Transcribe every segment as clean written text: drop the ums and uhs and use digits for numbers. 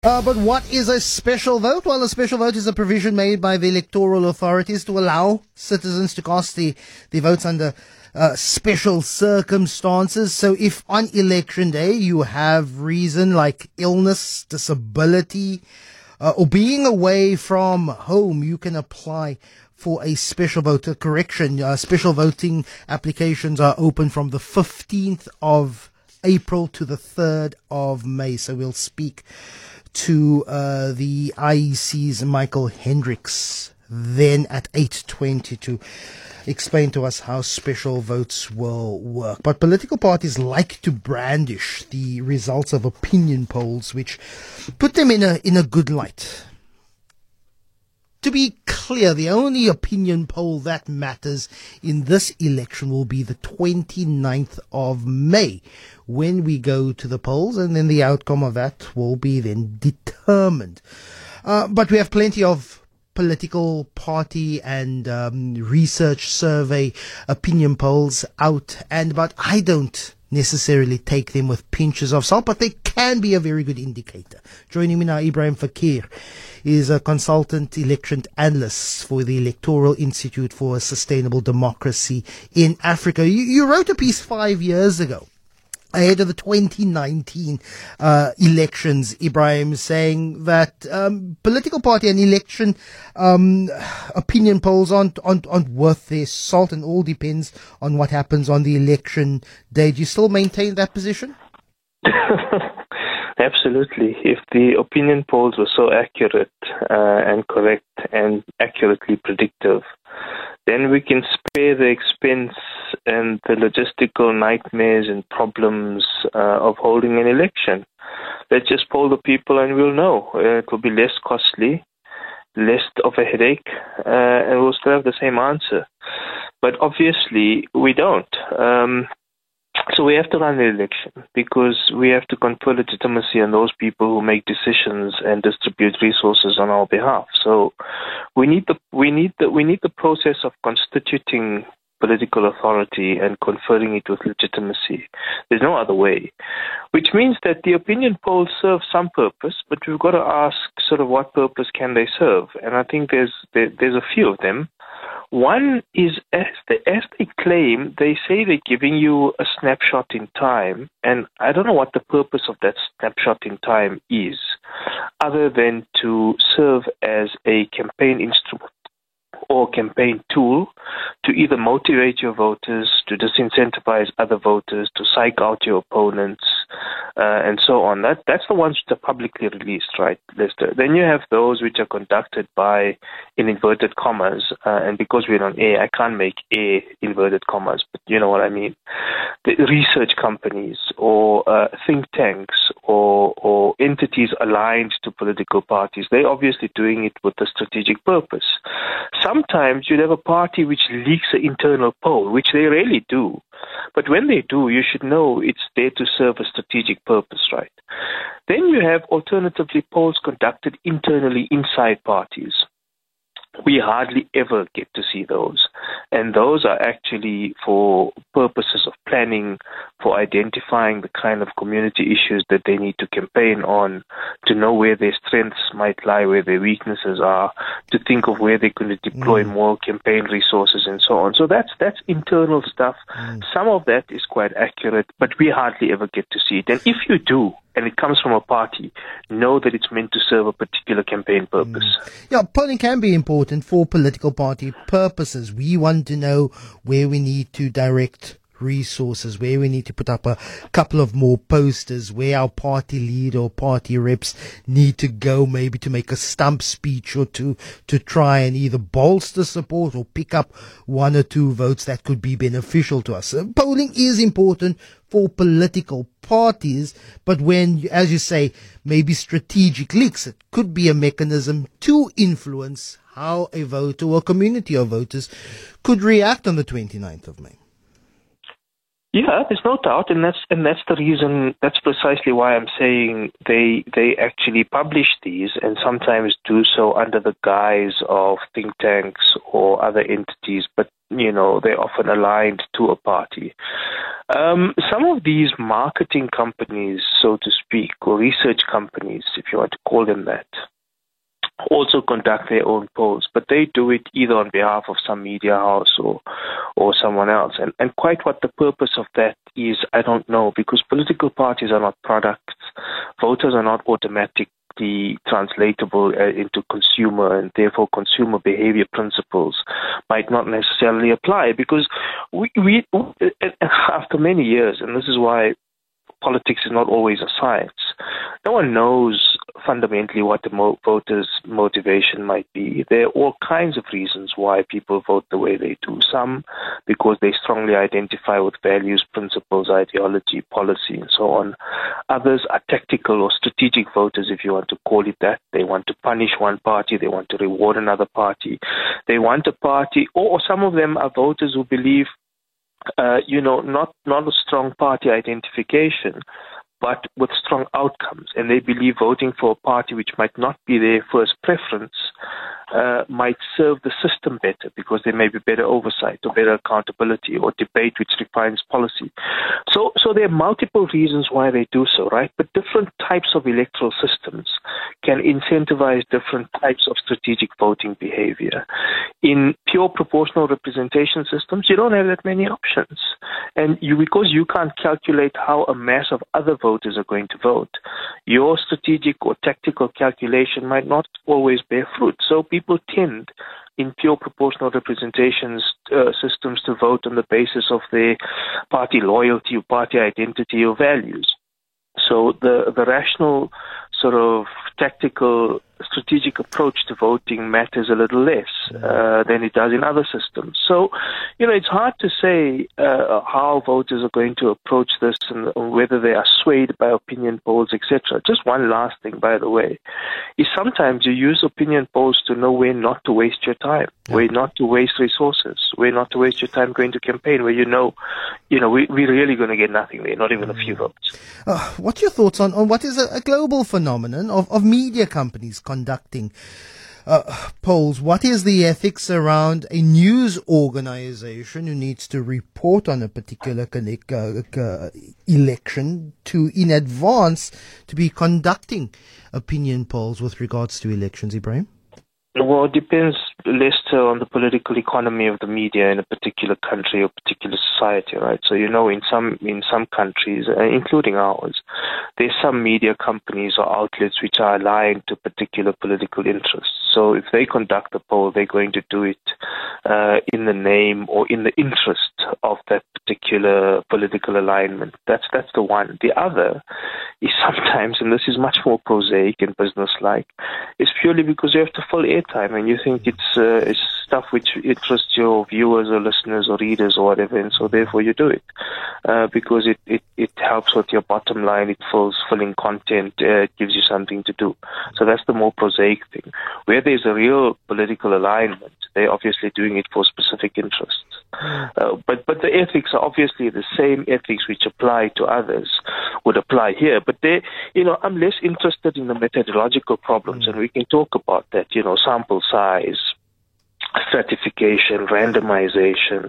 But what is a special vote? Well, a special vote is a provision made by the electoral authorities to allow citizens to cast the votes under special circumstances. So if on election day you have reason like illness, disability, or being away from home, you can apply for a special voter correction. Special voting applications are open from the 15th of April to the 3rd of May. So we'll speak to the IEC's Michael Hendricks then at 8:20 to explain to us how special votes will work. But political parties like to brandish the results of opinion polls, which put them in a good light. To be clear, the only opinion poll that matters in this election will be the 29th of May when we go to the polls, and then the outcome of that will be then determined. But we have plenty of political party and research survey opinion polls out and about. I don't necessarily take them with pinches of salt, but they can be a very good indicator. Joining me now, Ibrahim Fakir is a consultant election analyst for the Electoral Institute for Sustainable Democracy in Africa. You wrote a piece 5 years ago ahead of the 2019 elections, Ibrahim, saying that political party and election opinion polls aren't worth their salt, and all depends on what happens on the election day. Do you still maintain that position? Absolutely. If the opinion polls were so accurate and correct and accurately predictive, then we can spare the expense and the logistical nightmares and problems of holding an election. Let's just poll the people and we'll know. It will be less costly, less of a headache, and we'll still have the same answer. But obviously, we don't. So we have to run the election because we have to confer legitimacy on those people who make decisions and distribute resources on our behalf. So we need the process of constituting political authority and conferring it with legitimacy. There's no other way, which means that the opinion polls serve some purpose, but we've got to ask sort of what purpose can they serve, and I think there's a few of them. One is, as they claim, they say they're giving you a snapshot in time, and I don't know what the purpose of that snapshot in time is, other than to serve as a campaign instrument or campaign tool to either motivate your voters, to disincentivize other voters, to psych out your opponents, and so on. That's the ones which are publicly released, right, Lester? Then you have those which are conducted by, in inverted commas, and because we're on air, I can't make air inverted commas, but you know what I mean. The research companies or think tanks or entities aligned to political parties, they're obviously doing it with a strategic purpose. Sometimes you'd have a party which leaks an internal poll, which they rarely do. But when they do, you should know it's there to serve a strategic purpose, right? Then you have alternatively polls conducted internally inside parties. We hardly ever get to see those. And those are actually for purposes of planning, for identifying the kind of community issues that they need to campaign on, to know where their strengths might lie, where their weaknesses are, to think of where they're going to deploy more campaign resources and so on. So that's internal stuff. Some of that is quite accurate, but we hardly ever get to see it. And if you do, and it comes from a party, know that it's meant to serve a particular campaign purpose. Yeah, polling can be important for political party purposes. We want to know where we need to direct resources, where we need to put up a couple of more posters, where our party leader or party reps need to go, maybe to make a stump speech or to try and either bolster support or pick up one or two votes that could be beneficial to us. Polling is important for political parties, but when, as you say, maybe strategic leaks, it could be a mechanism to influence how a voter or a community of voters could react on the 29th of May. Yeah, there's no doubt, and that's the reason. That's precisely why I'm saying they actually publish these, and sometimes do so under the guise of think tanks or other entities, but they're often aligned to a party. Some of these marketing companies, so to speak, or research companies, if you want to call them that, also conduct their own polls, but they do it either on behalf of some media house or someone else. And quite what the purpose of that is, I don't know, because political parties are not products. Voters are not automatically translatable into consumer, and therefore consumer behavior principles might not necessarily apply, because we after many years, and this is why politics is not always a science, no one knows fundamentally what the voters' motivation might be. There are all kinds of reasons why people vote the way they do. Some because they strongly identify with values, principles, ideology, policy, and so on. Others are tactical or strategic voters, if you want to call it that. They want to punish one party. They want to reward another party. They want a party, or some of them are voters who believe not a strong party identification, but with strong outcomes. And they believe voting for a party which might not be their first preference might serve the system better, because there may be better oversight or better accountability or debate which refines policy. So there are multiple reasons why they do so, right? But different types of electoral systems can incentivize different types of strategic voting behavior. In pure proportional representation systems, you don't have that many options. And because you can't calculate how a mass of other voters are going to vote, your strategic or tactical calculation might not always bear fruit. So people tend, in pure proportional representations systems, to vote on the basis of their party loyalty or party identity or values. So the rational sort of tactical strategic approach to voting matters a little less than it does in other systems. So, it's hard to say how voters are going to approach this and whether they are swayed by opinion polls, etc. Just one last thing, by the way, is sometimes you use opinion polls to know where not to waste your time, where not to waste resources, where not to waste your time going to campaign, where we're really going to get nothing there, not even a few votes. What's your thoughts on what is a global phenomenon of media companies conducting polls? What is the ethics around a news organization who needs to report on a particular election in advance to be conducting opinion polls with regards to elections, Ebrahim? Well, it depends, Lester, on the political economy of the media in a particular country or particular society, right? So, in some countries, including ours, there's some media companies or outlets which are aligned to particular political interests. So if they conduct a poll, they're going to do it in the name or in the interest of that particular political alignment. That's the one. The other is sometimes, and this is much more prosaic and businesslike, is purely because you have to fill airtime and you think it's stuff which interests your viewers or listeners or readers or whatever, and so therefore you do it because it helps with your bottom line. It filling content. It gives you something to do. So that's the more prosaic thing. Where there's a real political alignment, they're obviously doing it for specific interests. But the ethics are obviously the same ethics which apply to others would apply here. But I'm less interested in the methodological problems, and we can talk about that. Sample size, stratification, randomization,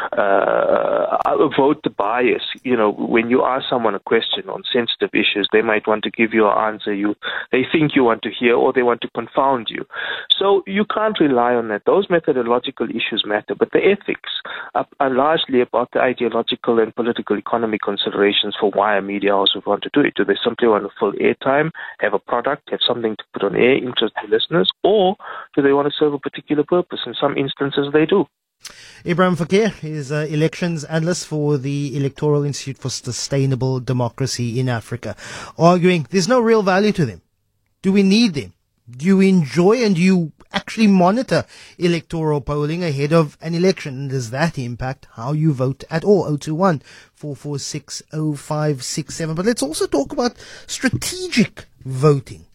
vote bias. When you ask someone a question on sensitive issues, they might want to give you an answer they think you want to hear, or they want to confound you. So you can't rely on that. Those methodological issues matter, but the ethics are largely about the ideological and political economy considerations for why a media house would want to do it. Do they simply want to fill airtime, have a product, have something to put on air, interest the listeners, or do they want to serve a particular purpose? In some instances, they do. Ebrahim Fakir is elections analyst for the Electoral Institute for Sustainable Democracy in Africa, arguing there's no real value to them. Do we need them? Do you enjoy and do you actually monitor electoral polling ahead of an election? And does that impact how you vote at all? 021 446 0567. But let's also talk about strategic voting.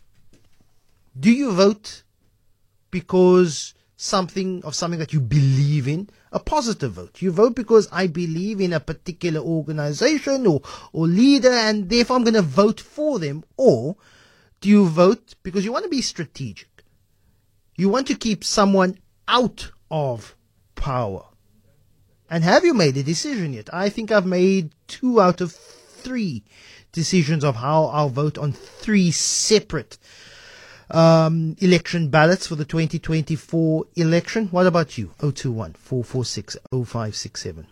Do you vote because something that you believe in, a positive vote? You vote because I believe in a particular organization or leader, and therefore I'm going to vote for them. Or do you vote because you want to be strategic? You want to keep someone out of power. And have you made a decision yet? I think I've made 2 out of 3 decisions of how I'll vote on 3 separate election ballots for the 2024 election. What about you? 021 446 0567.